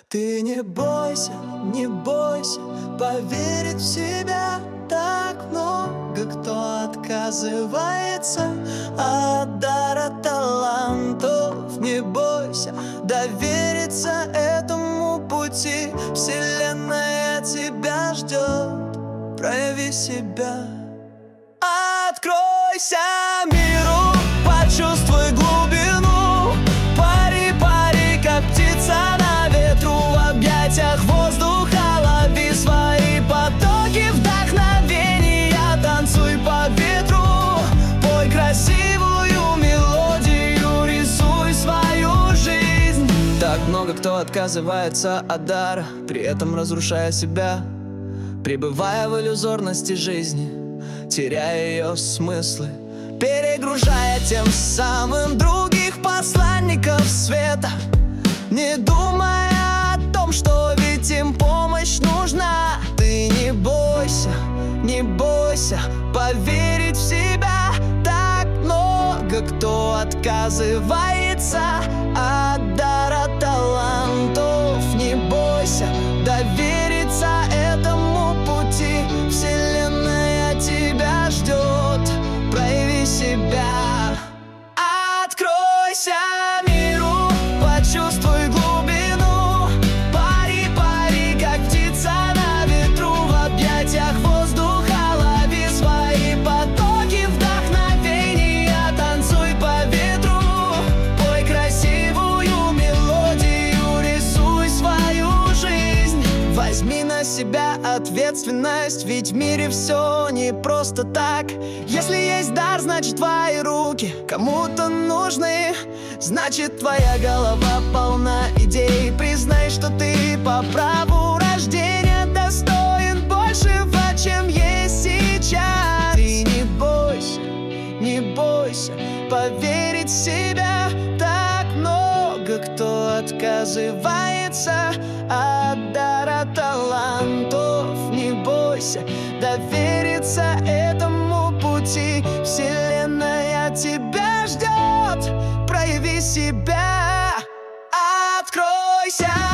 Ты не бойся, не бойся поверить в себя. Так много кто отказывается от дара талантов. Не бойся довериться этому пути. Вселенная тебя ждет, прояви себя. Откройся миру, почувствуй глубину. Пари, пари, как птица на ветру. В объятиях воздуха лови свои потоки вдохновения. Танцуй по ветру, пой красивую мелодию, рисуй свою жизнь. Так много кто отказывается от дара, при этом разрушая себя, пребывая в иллюзорности жизни, теряя ее смыслы, перегружая тем самым других посланников света, не думая о том, что ведь им помощь нужна. Ты не бойся, не бойся поверить в себя. Так много кто отказывается от дара талантов. Не бойся довериться этому пути. Вселенная тебя ждет, прояви себя. Откройся миру, почувствуй глубину. Пари, пари, как птица на ветру. В объятиях воздуха лови свои потоки вдохновения. Танцуй по ветру, пой красивую мелодию, рисуй свою жизнь. Возьми на себя ответственность, ведь в мире все не просто так. Если есть дар, значит твои руки кому-то нужны. Значит твоя голова полна идей. Признай, что ты по праву рождения достоин большего, чем есть сейчас. Ты не бойся, не бойся поверить в себя. Так много кто отказывается от дара талантов. Не бойся довериться этому пути. Вселенная тебя ждет, прояви себя. Откройся.